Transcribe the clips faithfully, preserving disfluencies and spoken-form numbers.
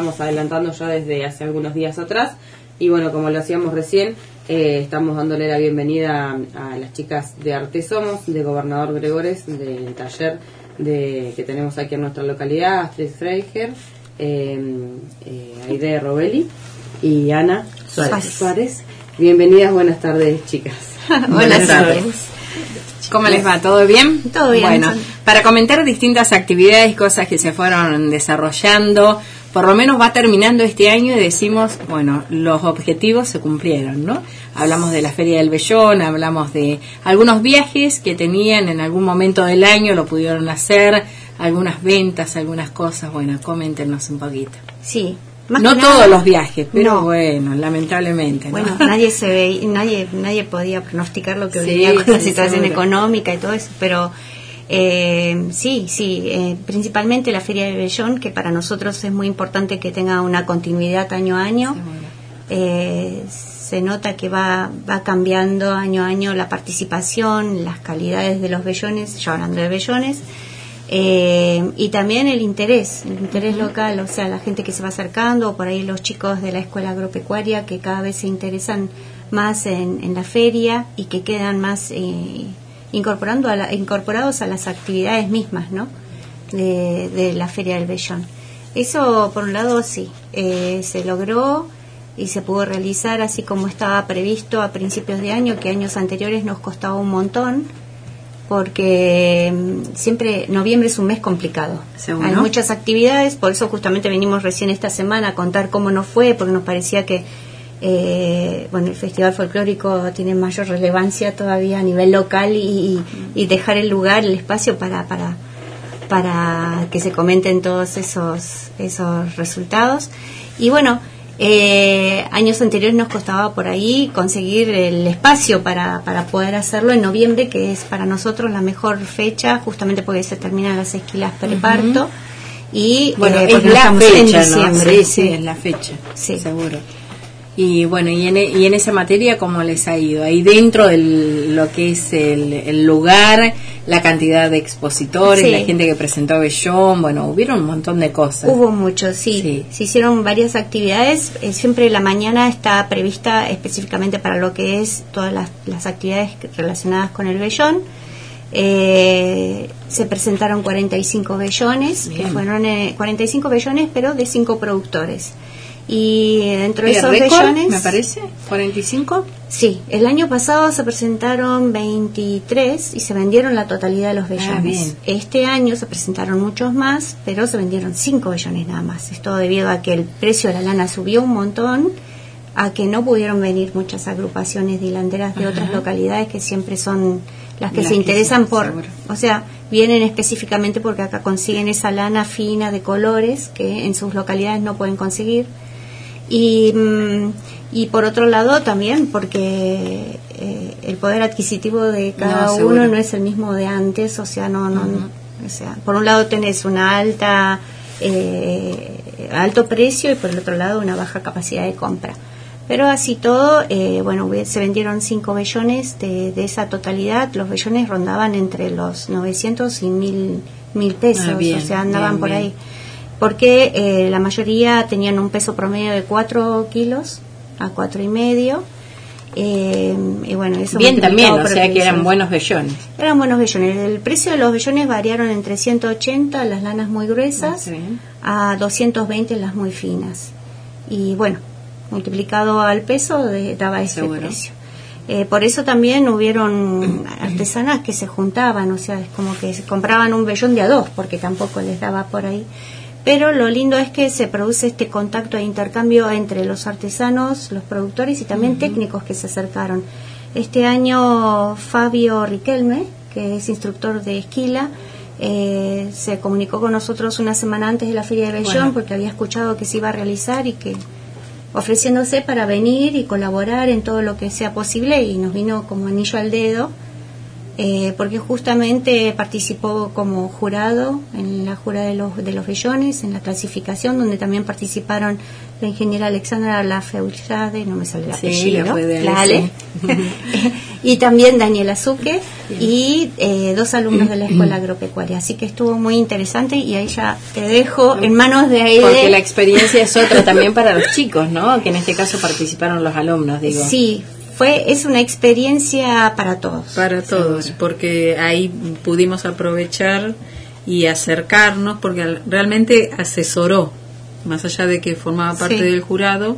estamos adelantando ya desde hace algunos días atrás. Y bueno, como lo hacíamos recién, eh, estamos dándole la bienvenida a, a las chicas de Arte Somos, de Gobernador Gregores, del taller de que tenemos aquí en nuestra localidad, Astrid Freiger, eh, eh, Aide Robelli y Ana Suárez. Suárez. Bienvenidas, buenas tardes, chicas. Buenas, buenas tardes. tardes. ¿Cómo les va? ¿Todo bien? Todo bien. Bueno, para comentar distintas actividades y cosas que se fueron desarrollando, por lo menos va terminando este año y decimos, bueno, los objetivos se cumplieron, ¿no? Hablamos de la Feria del Vellón, hablamos de algunos viajes que tenían en algún momento del año, lo pudieron hacer, algunas ventas, algunas cosas. Bueno, coméntenos un poquito. Sí. Más no todos los viajes, pero no. Bueno, lamentablemente, ¿no? Bueno, nadie se ve, nadie nadie podía pronosticar lo que sí, venía con sí, la situación seguro. económica y todo eso, pero eh, sí, sí, eh, principalmente la Feria del Vellón, que para nosotros es muy importante que tenga una continuidad año a año. Eh, se nota que va va cambiando año a año la participación, las calidades de los vellones, yo hablando de vellones. Eh, y también el interés, el interés local, o sea, la gente que se va acercando, o por ahí los chicos de la escuela agropecuaria que cada vez se interesan más en, en la feria y que quedan más eh, incorporando a la, incorporados a las actividades mismas, ¿no? De, de la Feria del Vellón. Eso, por un lado, sí, eh, se logró y se pudo realizar así como estaba previsto a principios de año, que años anteriores nos costaba un montón, porque siempre noviembre es un mes complicado. ¿Seguro? Hay muchas actividades, por eso justamente venimos recién esta semana a contar cómo nos fue, porque nos parecía que eh, bueno, el Festival Folclórico tiene mayor relevancia todavía a nivel local y, y dejar el lugar, el espacio para para para que se comenten todos esos esos resultados. Y bueno, Eh, años anteriores nos costaba por ahí conseguir el espacio para, para poder hacerlo en noviembre, que es para nosotros la mejor fecha, justamente porque se terminan las esquilas preparto. Uh-huh. Y bueno, eh, es la fecha, en ¿no? Sí, sí, sí, es la fecha, sí, seguro. Y bueno, y en, y en esa materia, ¿cómo les ha ido? Ahí dentro de lo que es el, el lugar, la cantidad de expositores, sí. La gente que presentó Vellón, bueno, hubieron un montón de cosas. Hubo mucho, sí. sí. Se hicieron varias actividades. Eh, siempre la mañana está prevista específicamente para lo que es todas las, las actividades relacionadas con el Vellón. Eh, se presentaron cuarenta y cinco vellones, Bien. que fueron eh, cuarenta y cinco vellones, pero de cinco productores. Y dentro de esos vellones, me parece, cuarenta y cinco. Sí, el año pasado se presentaron veintitrés y se vendieron la totalidad de los vellones. Ah, este año se presentaron muchos más, pero se vendieron cinco vellones nada más. Esto debido a que el precio de la lana subió un montón, a que no pudieron venir muchas agrupaciones de hilanderas de Ajá. otras localidades que siempre son las que las se interesan que por, seguro. O sea, vienen específicamente porque acá consiguen esa lana fina de colores que en sus localidades no pueden conseguir. Y, y por otro lado también porque eh, el poder adquisitivo de cada no, uno no es el mismo de antes, o sea, no, no, uh-huh. o sea, por un lado tenés una alta eh, alto precio y por el otro lado una baja capacidad de compra. Pero así todo, eh, bueno, se vendieron cinco vellones de, de esa totalidad. Los vellones rondaban entre los novecientos y mil mil pesos, ah, bien, o sea, andaban bien, por bien. ahí. Porque eh, la mayoría tenían un peso promedio de cuatro kilos a cuatro y medio. Eh, y bueno, eso bien también, o sea que eran buenos vellones. Eran buenos vellones. El precio de los vellones variaron entre ciento ochenta, las lanas muy gruesas, ah, a doscientos veinte las muy finas. Y bueno, multiplicado al peso de, daba ese Seguro. precio. Eh, por eso también hubieron artesanas que se juntaban, o sea, es como que se compraban un vellón de a dos, porque tampoco les daba por ahí. Pero lo lindo es que se produce este contacto e intercambio entre los artesanos, los productores y también uh-huh. técnicos que se acercaron. Este año Fabio Riquelme, que es instructor de esquila, eh, se comunicó con nosotros una semana antes de la Feria de Vellón bueno. porque había escuchado que se iba a realizar y que ofreciéndose para venir y colaborar en todo lo que sea posible, y nos vino como anillo al dedo. Eh, porque justamente participó como jurado en la jura de los de los vellones, en la clasificación, donde también participaron la ingeniera Alexandra Lafeulade, no me sale el sí, apellido, la, la Ale, y también Daniela Zuque y eh, dos alumnos de la Escuela Agropecuaria. Así que estuvo muy interesante y ahí ya te dejo en manos de Aide. Porque la experiencia es otra también para los chicos, ¿no? Que en este caso participaron los alumnos, digo. Sí, fue es una experiencia para todos. Para todos, seguro. Porque ahí pudimos aprovechar y acercarnos, porque realmente asesoró, más allá de que formaba parte sí. del jurado,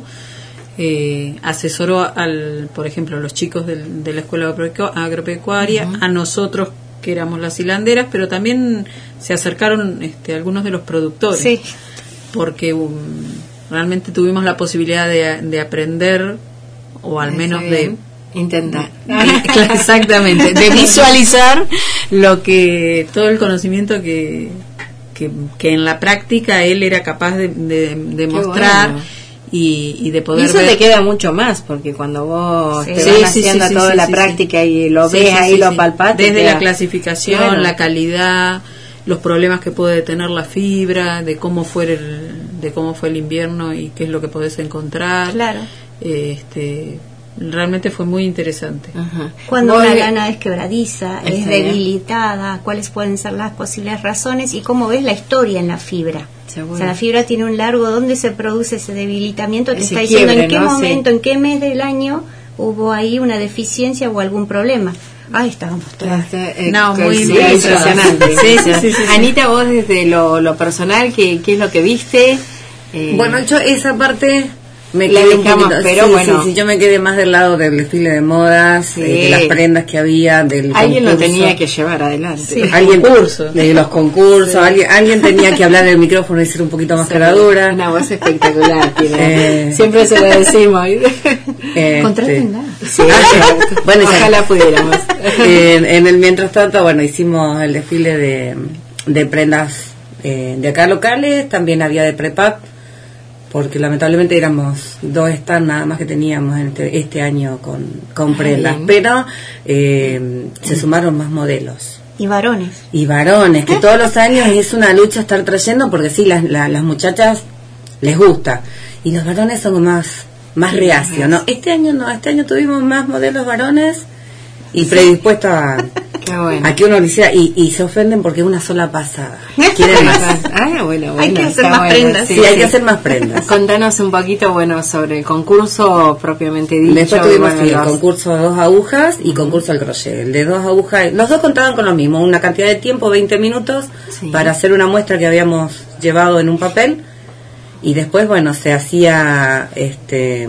eh, asesoró al, por ejemplo, a los chicos del, de la Escuela Agropecuaria, uh-huh. a nosotros que éramos las hilanderas, pero también se acercaron este, algunos de los productores, sí. porque um, realmente tuvimos la posibilidad de, de aprender, o al menos de intentar exactamente, de visualizar lo que todo el conocimiento que que, que en la práctica él era capaz de, de, de mostrar. Bueno. Y, y de poder y eso ver. Te queda mucho más, porque cuando vos sí. te sí, vas sí, haciendo sí, toda sí, la sí, práctica sí. y lo sí, ves sí, ahí, sí, lo sí. palpás. Desde queda... la clasificación, claro. la calidad, los problemas que puede tener la fibra, de cómo fue el, de cómo fue el invierno y qué es lo que podés encontrar. Claro. Este, realmente fue muy interesante. Ajá. Cuando una lana es quebradiza, es debilitada, cuáles pueden ser las posibles razones y cómo ves la historia en la fibra. Seguro. O sea, la fibra tiene un largo donde se produce ese debilitamiento, te ese está diciendo quiebre, en qué ¿no? momento, sí. en qué mes del año hubo ahí una deficiencia o algún problema. Ahí estábamos todas. Este, eh, no, muy sí, impresionante. sí, sí, sí, sí, Anita, vos desde lo, lo personal, ¿qué, ¿qué es lo que viste? Eh, bueno, yo esa parte me la quedé dejamos, un poquito, pero sí, bueno. sí, sí, yo me quedé más del lado del desfile de modas, sí. eh, de las prendas que había, del alguien concurso. Lo tenía que llevar adelante. Sí. Alguien, concurso. De los concursos, sí. alguien, alguien tenía que hablar del micrófono y ser un poquito más sí. caradura. Una voz espectacular, tiene. Eh, siempre se lo decimos. Este, Contrátenla. Sí, bueno, ojalá ya, pudiéramos. En, en el mientras tanto, bueno, hicimos el desfile de, de prendas eh, de acá locales, también había de prepack, porque lamentablemente éramos dos stands nada más que teníamos este, este año con, con prendas, pero eh, se sumaron más modelos. Y varones. Y varones, que todos los años es una lucha estar trayendo, porque sí, las, las, las muchachas les gusta, y los varones son más, más sí, reacios, ¿no? Este año no, este año tuvimos más modelos varones y predispuestos a... Bueno. A que uno lo hiciera y, y se ofenden porque es una sola pasada. Quieren más. Ah, bueno, bueno. Hay que hacer más bueno, prendas. Sí, sí, hay que hacer más prendas. Contanos un poquito, bueno, sobre el concurso propiamente dicho. Después tuvimos bueno, sí, los... el concurso de dos agujas y concurso al crochet. El de dos agujas, los dos contaban con lo mismo, una cantidad de tiempo, veinte minutos, sí. para hacer una muestra que habíamos llevado en un papel y después, bueno, se hacía... este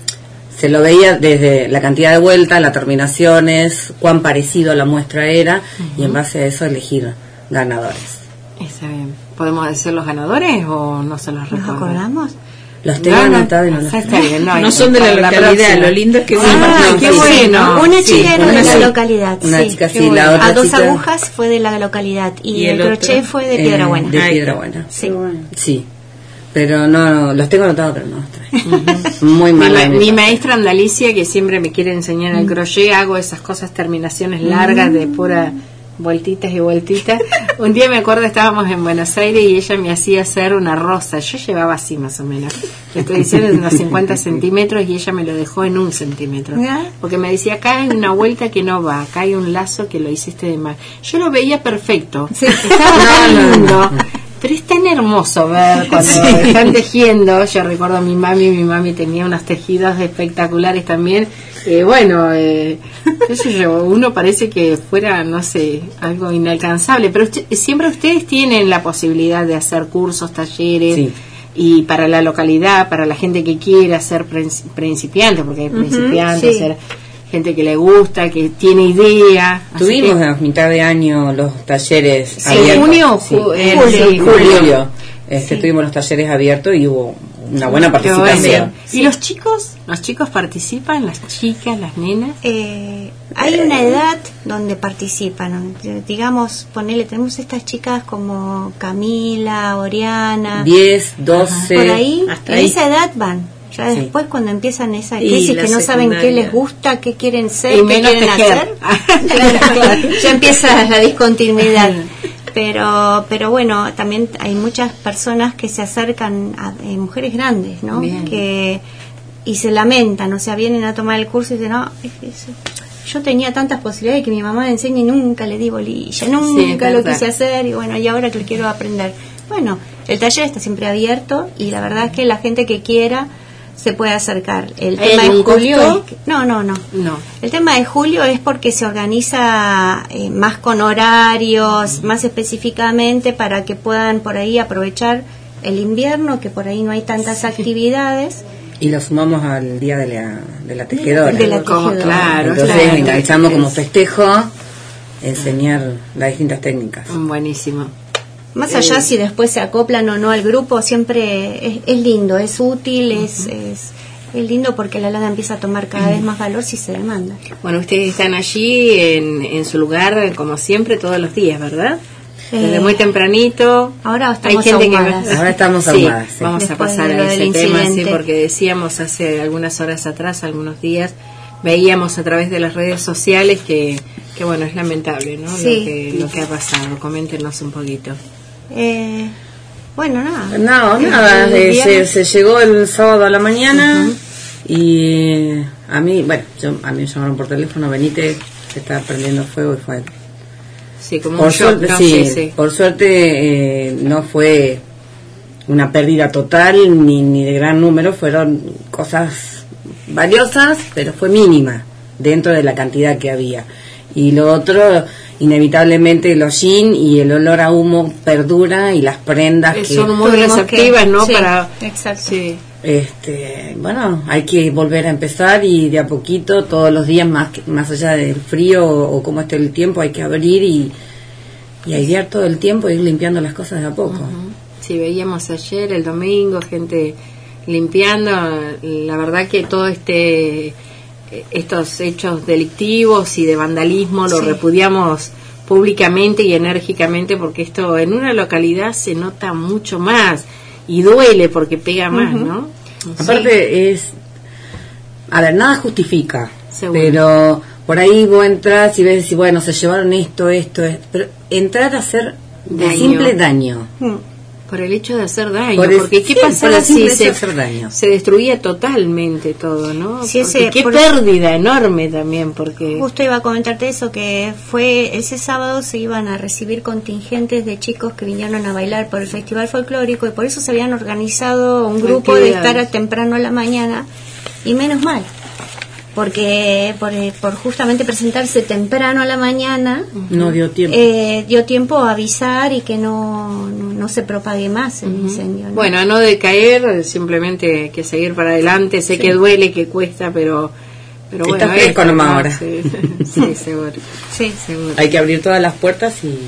se lo veía desde la cantidad de vueltas, las terminaciones, cuán parecido a la muestra era, uh-huh. y en base a eso elegir ganadores. Está bien. ¿Podemos decir los ganadores o no se los recordamos? ¿Nos acordamos? Los tengo anotados y no los tengo. No, no son de la localidad, la lo lindo es que... Ah, qué bueno. Una chica sí, era una de la sí. localidad. Una sí, chica sí, bueno. la otra A dos chica... agujas fue de la localidad y, y el, el crochet fue de eh, Piedra Buena. De Piedra Buena. Sí. Bueno. Sí. Pero no, no, los tengo anotados, pero no los trae. Muy mal. Mi, ma- mi maestra Andalicia, que siempre me quiere enseñar el crochet, hago esas cosas, terminaciones largas de pura vueltitas y vueltitas. Un día me acuerdo, estábamos en Buenos Aires y ella me hacía hacer una rosa. Yo llevaba así más o menos. Le estoy diciendo de unos cincuenta centímetros y ella me lo dejó en un centímetro. Porque me decía, acá hay una vuelta que no va, acá hay un lazo que lo hiciste de mal. Yo lo veía perfecto. Sí. Estaba tan lindo. Pero es tan hermoso ver cuando sí. están tejiendo. Yo recuerdo a mi mami, mi mami tenía unos tejidos espectaculares también. Eh, bueno, eh, yo, uno parece que fuera, no sé, algo inalcanzable, pero usted, siempre ustedes tienen la posibilidad de hacer cursos, talleres, sí. y para la localidad, para la gente que quiera ser principiante, porque hay principiantes, uh-huh, sí. ser gente que le gusta, que tiene idea. Tuvimos a mitad de año los talleres sí, abiertos. ¿Junio? Sí. Ju- eh, julio. sí, julio. julio. Este, sí. Tuvimos los talleres abiertos y hubo una buena participación. ¿Y los chicos? ¿Los chicos participan? ¿Las chicas? ¿Las nenas? Eh, hay una edad donde participan. Digamos, ponele, tenemos estas chicas como Camila, Oriana. diez, doce. Por ahí, hasta en ahí. esa edad van. Ya sí. después cuando empiezan esa crisis que no saben qué les gusta, qué quieren ser, y qué menos quieren tejer. hacer, claro, claro, ya empieza la discontinuidad. Pero pero bueno, también hay muchas personas que se acercan a eh, mujeres grandes, ¿no? Bien. Que y se lamentan, o sea, vienen a tomar el curso y dicen, no, es, es, yo tenía tantas posibilidades que mi mamá me enseña y nunca le di bolilla, nunca sí, lo quise hacer, y bueno, y ahora que lo quiero aprender. Bueno, el taller está siempre abierto y la verdad es que la gente que quiera se puede acercar. El tema de julio es que, no, no, no, no. El tema de julio es porque se organiza eh, más con horarios, más específicamente para que puedan por ahí aprovechar el invierno, que por ahí no hay tantas sí. actividades. Y lo sumamos al día de la, de la tejedora. De la tejedora. Como, claro, entonces claro, enganchamos como festejo enseñar las distintas técnicas. Buenísimo. Más allá eh, si después se acoplan o no al grupo, siempre es, es lindo, es útil, uh-huh. es, es, es lindo porque la lana empieza a tomar cada uh-huh. vez más valor si se demanda. Bueno, ustedes están allí en, en su lugar, como siempre, todos los días, ¿verdad? Eh, Desde muy tempranito. Ahora estamos hay gente ahumadas. Que, ahora estamos ahumadas. Sí, vamos Después a pasar a ese tema, sí, porque decíamos hace algunas horas atrás, algunos días, veíamos a través de las redes sociales que, que bueno, es lamentable, ¿no? Sí. Lo que, lo que ha pasado. Coméntenos un poquito. Eh, bueno, nada. No, nada. Eh, se, se llegó el sábado a la mañana uh-huh. y a mí, bueno, yo, a mí me llamaron por teléfono, venite, se está prendiendo fuego y fue. Sí, como por un shock, suerte, no, sí, sí, sí. Por suerte eh, no fue una pérdida total ni, ni de gran número, fueron cosas valiosas, pero fue mínima dentro de la cantidad que había. Y lo otro, inevitablemente el hollín y el olor a humo perdura y las prendas que que son muy receptivas, que, ¿no? Sí, para exacto. Sí. Este, bueno, hay que volver a empezar y de a poquito, todos los días, más más allá del frío o, o como esté el tiempo, hay que abrir y, y airear todo el tiempo e ir limpiando las cosas de a poco. Uh-huh. Sí, veíamos ayer, el domingo, gente limpiando. La verdad que todo este estos hechos delictivos y de vandalismo lo sí. repudiamos públicamente y enérgicamente, porque esto en una localidad se nota mucho más y duele porque pega más, uh-huh. ¿no? Aparte sí. es, a ver, nada justifica, Seguro. Pero por ahí vos entras y ves, y bueno, se llevaron esto, esto, esto, pero entrar a hacer de daño. simple daño. Hmm. Por el hecho de hacer daño, por el, porque qué sí, pasaba si se, hacer daño. se destruía totalmente todo, ¿no? Sí, ese, qué pérdida enorme también, porque justo iba a comentarte eso, que fue ese sábado se iban a recibir contingentes de chicos que vinieron a bailar por el festival folclórico y por eso se habían organizado un grupo de estar a temprano a la mañana, y menos mal, porque por, por justamente presentarse temprano a la mañana no dio tiempo eh, dio tiempo a avisar y que no, no, no se propague más el uh-huh. incendio, ¿no? Bueno, a no decaer, simplemente que seguir para adelante. Sé sí. que duele, que cuesta, pero pero está bueno, fresco nomás ahora. Sí, sí, seguro. Sí, seguro. Hay que abrir todas las puertas y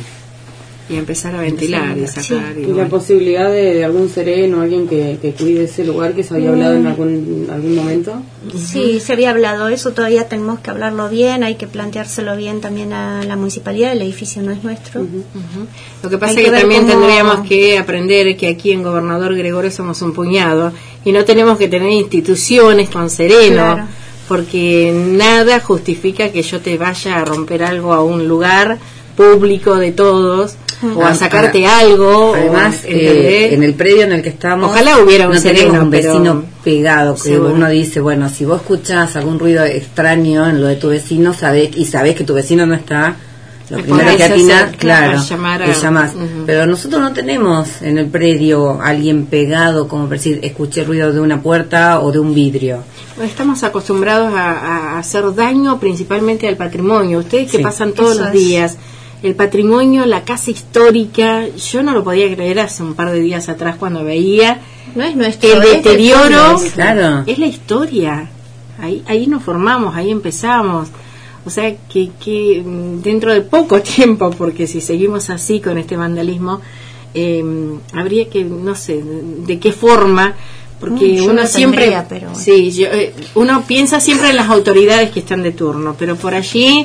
y empezar a ventilar y sacar sí. y, y bueno. la posibilidad de, de algún sereno, alguien que, que cuide ese lugar, que se había hablado en algún algún momento. Sí, uh-huh. se había hablado eso, todavía tenemos que hablarlo bien, hay que planteárselo bien también a la municipalidad, el edificio no es nuestro. Uh-huh. Uh-huh. Lo que pasa es que, que también cómo... tendríamos que aprender que aquí en Gobernador Gregorio somos un puñado y no tenemos que tener instituciones con sereno, claro. porque nada justifica que yo te vaya a romper algo a un lugar público de todos, o a sacarte ah, algo. Además, o, eh, en el predio en el que estamos, ojalá hubiera un no sereno, un vecino pero pegado, que seguro. Uno dice, bueno, si vos escuchás algún ruido extraño en lo de tu vecino, sabés, y sabés que tu vecino no está, lo primero que atina, claro, llamar a, te llamás. Uh-huh. Pero nosotros no tenemos en el predio alguien pegado, como por decir, escuché ruido de una puerta o de un vidrio. Estamos acostumbrados a, a hacer daño principalmente al patrimonio. Ustedes que sí. pasan todos Eso los es. días, el patrimonio, la casa histórica, yo no lo podía creer hace un par de días atrás cuando veía no es nuestro, el deterioro, es, claro. es la historia, ahí ahí nos formamos, ahí empezamos, o sea que, que dentro de poco tiempo, porque si seguimos así con este vandalismo, eh, habría que, no sé, de qué forma, porque mm, uno siempre tendría, pero... sí, yo, eh, uno piensa siempre en las autoridades que están de turno, pero por allí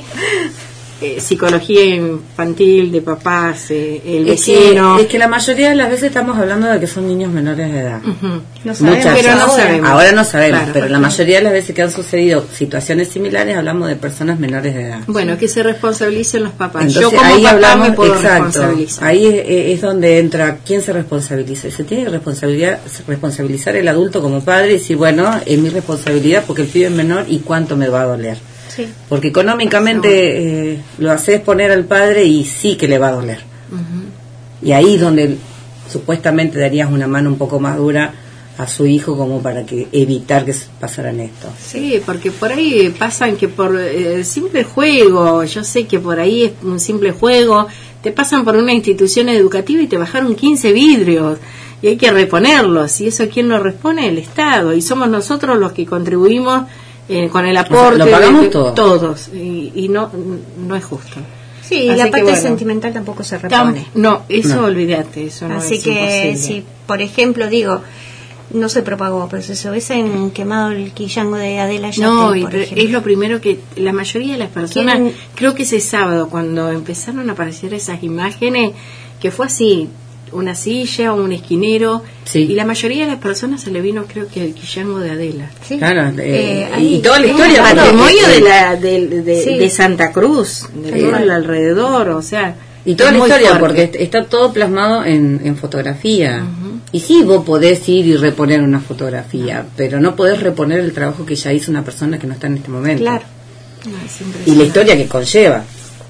Eh, psicología infantil de papás, eh, el es vecino. Que, es que la mayoría de las veces estamos hablando de que son niños menores de edad. Uh-huh. No sabemos, Muchas, pero no ahora, sabemos. Ahora no sabemos, claro, pero la mayoría de las veces que han sucedido situaciones similares hablamos de personas menores de edad. Bueno, que se responsabilicen los papás. Entonces, yo como ahí papá hablamos, me puedo exacto, responsabilizar. Ahí es, es donde entra quién se responsabiliza. Se tiene que responsabilizar, responsabilizar el adulto como padre y decir, bueno, es mi responsabilidad porque el pibe es menor y cuánto me va a doler. Sí. Porque económicamente eh, lo haces poner al padre y sí que le va a doler. Uh-huh. Y ahí es donde supuestamente darías una mano un poco más dura a su hijo como para que evitar que pasaran esto. Sí, porque por ahí pasan que por el eh, simple juego, yo sé que por ahí es un simple juego, te pasan por una institución educativa y te bajaron quince vidrios y hay que reponerlos, y eso ¿quién lo repone? El Estado, y somos nosotros los que contribuimos eh, con el aporte. O sea, lo pagamos de, todos. Todos, y, y no no es justo. Sí, y la parte bueno, sentimental tampoco se repone. No, eso no. Olvídate, eso no Así es que imposible. Si, por ejemplo, digo, no se propagó, pero si se hubiesen quemado el quillango de Adela Yatel, no, y por es lo primero que la mayoría de las personas, ¿Quién? Creo que ese sábado cuando empezaron a aparecer esas imágenes, que fue así, una silla, un esquinero, sí. Y la mayoría de las personas se le vino, creo que el quillango de Adela. Sí. Claro, eh, eh, y toda la historia. El patrimonio de, la, de, de, sí. de Santa Cruz, de sí. todo el alrededor, o sea... Y toda la historia, fuerte. Porque está todo plasmado en, en fotografía. Uh-huh. Y sí, vos podés ir y reponer una fotografía, uh-huh. pero no podés reponer el trabajo que ya hizo una persona que no está en este momento. Claro. No, y la historia que conlleva.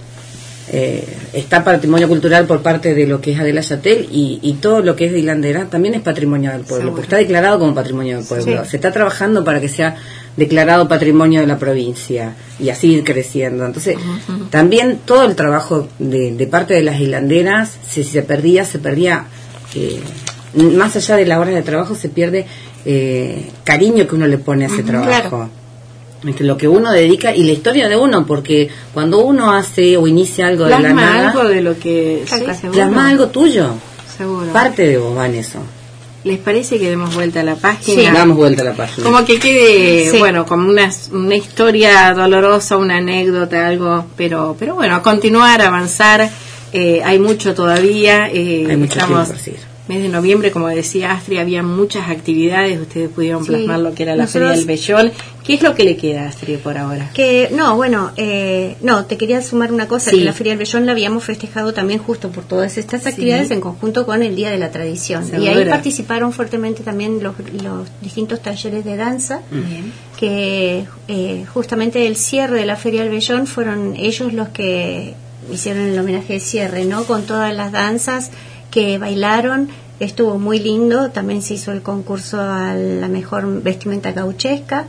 Eh, está patrimonio cultural por parte de lo que es Adela Yatel y, y todo lo que es de Hilandera también es patrimonio del pueblo, porque está declarado como patrimonio del pueblo. Sí. Se está trabajando para que sea declarado patrimonio de la provincia y así ir creciendo. Entonces, uh-huh. también todo el trabajo de, de parte de las hilanderas, si se perdía, se perdía, eh, más allá de las horas de trabajo, se pierde eh, cariño que uno le pone a ese uh-huh. trabajo. Claro. Entre lo que uno dedica y la historia de uno, porque cuando uno hace o inicia algo plasma de la nada, algo de lo que sí, plasma algo tuyo, seguro. Parte de vos va en eso. ¿Les parece que demos vuelta a la página? Sí, damos vuelta a la página. Como que quede, sí. bueno, como una, una historia dolorosa, una anécdota, algo, pero pero bueno, a continuar, a avanzar, eh, hay mucho todavía. Eh, hay mucho estamos tiempo, sí. Mes de noviembre, como decía Astrid, había muchas actividades, ustedes pudieron plasmar sí. lo que era la Nosotros, Feria del Vellón. ¿Qué es lo que le queda, Astrid, por ahora? Que no, bueno, eh, no, te quería sumar una cosa, sí. que la Feria del Vellón la habíamos festejado también justo por todas estas actividades sí. en conjunto con el Día de la Tradición. ¿Segura? Y ahí participaron fuertemente también los, los distintos talleres de danza, bien. que eh, justamente el cierre de la Feria del Vellón fueron ellos los que hicieron el homenaje de cierre, ¿no? Con todas las danzas que bailaron, estuvo muy lindo, también se hizo el concurso a la mejor vestimenta gauchesca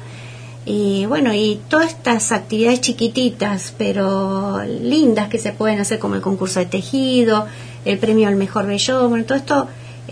y bueno, y todas estas actividades chiquititas pero lindas que se pueden hacer, como el concurso de tejido, el premio al mejor vellón, bueno, todo esto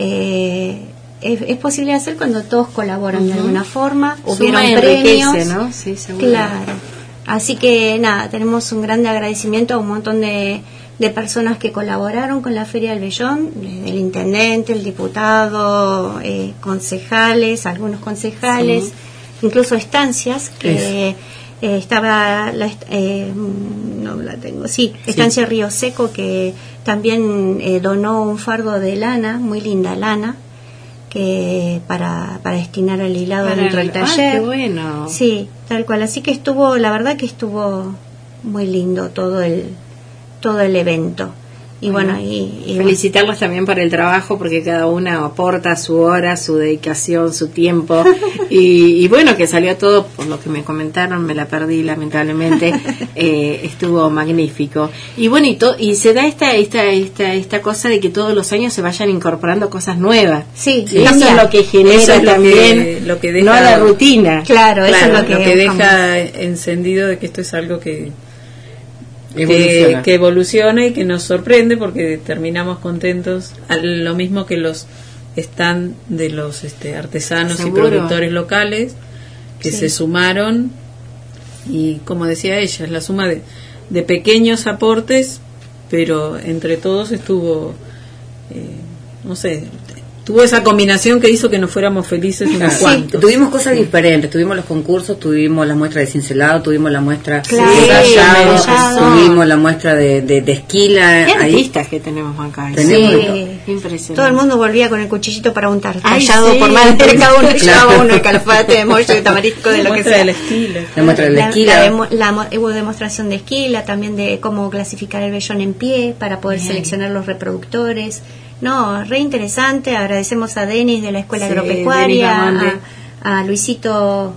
eh, es, es posible hacer cuando todos colaboran uh-huh. de alguna forma, hubieron premios, ¿no? Sí, seguro. Claro, así que nada, tenemos un grande agradecimiento a un montón de de personas que colaboraron con la Feria del Vellón, el intendente, el diputado, eh, concejales, algunos concejales, sí. incluso estancias, que eh, estaba, la, eh, no la tengo, sí, Estancia sí. Río Seco, que también eh, donó un fardo de lana, muy linda lana, que para, para destinar al hilado para dentro el, del taller. Ah, qué bueno. Sí, tal cual, así que estuvo, la verdad que estuvo muy lindo todo el todo el evento y bueno, bueno y, y felicitarlos bueno. también por el trabajo, porque cada una aporta su hora, su dedicación, su tiempo y, y bueno, que salió todo, por lo que me comentaron, me la perdí lamentablemente. eh, estuvo magnífico y bueno, y, to, y se da esta, esta esta esta cosa de que todos los años se vayan incorporando cosas nuevas, sí, y eso es lo que genera eso es lo también que, lo que deja, no a la rutina, claro, claro, eso es lo que, lo que deja encendido de que esto es algo que Que, que evoluciona y que nos sorprende, porque terminamos contentos, lo mismo que los stand de los este, artesanos ¿Seguro? Y productores locales que sí. se sumaron, y como decía ella, es la suma de, de pequeños aportes, pero entre todos estuvo eh, no sé, tuvo esa combinación que hizo que nos fuéramos felices unos sí, cuantos. Tuvimos cosas sí. diferentes, tuvimos los concursos, tuvimos la muestra de cincelado, tuvimos la muestra claro, de tallado, sí, tuvimos la muestra de, de, de esquila. ¿Qué artistas que tenemos acá? Tenemos sí. Impresionante. Todo el mundo volvía con el cuchillito para untar, Ay, tallado sí. por madera, cada uno llevaba uno, el calafate de mollo, de tamarisco, de lo que sea. De la esquila. La muestra de la esquila. La, la, demo, la, hubo demostración de esquila, también de cómo clasificar el vellón en pie para poder Bien. seleccionar los reproductores. No, re interesante. Agradecemos a Denis de la Escuela sí, Agropecuaria, a, a Luisito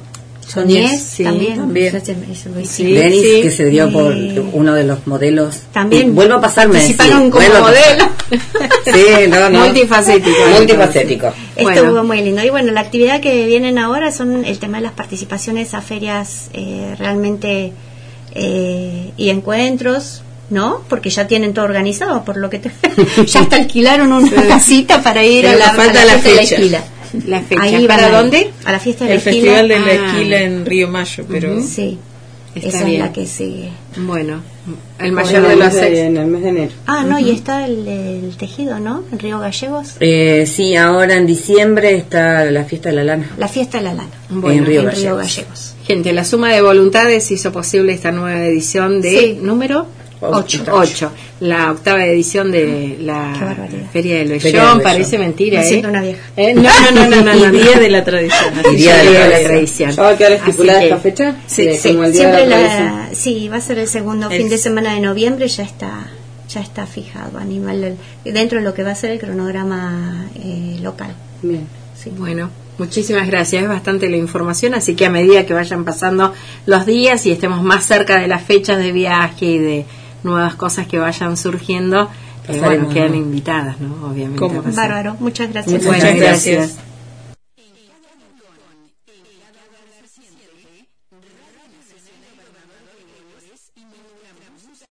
Soñés sí, también. también. Yo se- eso lo Sí, hicimos. Denis, sí. que se dio por Eh, uno de los modelos. también Y vuelvo a pasarme. participaron sí, como vuelvo a modelo. pasar. Sí, no, no. Multifacético. Multifacético. Estuvo Bueno. muy lindo. Y bueno, la actividad que vienen ahora son el tema de las participaciones a ferias eh, realmente eh, y encuentros, ¿no? Porque ya tienen todo organizado, por lo que te... ya hasta alquilaron una casita para ir a Pero la, falta a la la fiesta de la fecha. esquila. La fecha. Ahí van ¿Para a ir. dónde? A la fiesta de la El esquila. Festival de la Ah. Esquila en Río Mayo, pero Sí, Está esa bien. es la que sigue. Bueno, el En mayor de el los mes de- seis. en el mes de enero. Ah, no, y está el, el tejido, ¿no? En Río Gallegos. Eh, sí, ahora en diciembre está la fiesta de la lana. La fiesta de la lana. Bueno, en Río en Gallegos. Río Gallegos. Gente, la suma de voluntades hizo posible esta nueva edición de Sí. número Ocho. ocho. La octava edición de Qué la barbaridad. Feria del Feria del Vellón. Vellón. Parece mentira, Me ¿eh? siento una vieja. Eh, No, no, no, no, no, no, y no. Día de la Tradición. Y Día de la Día de la Tradición. Tradición. ¿Ya va a quedar Así estipulada que- esta fecha? Sí, De- Sí, como el día de siempre la la, tradición. sí, va a ser el segundo El- fin de semana de noviembre, ya está ya está fijado a nivel del- dentro de lo que va a ser el cronograma eh, local. Bien. Sí. Bueno, muchísimas gracias. Es bastante la información, así que a medida que vayan pasando los días y estemos más cerca de las fechas de viaje y de nuevas cosas que vayan surgiendo, eh, bueno, Pasaremos, quedan ¿no? invitadas, ¿no? Obviamente. ¿Cómo? a pasar. Bárbaro, muchas gracias. Muchas Bueno, gracias. gracias.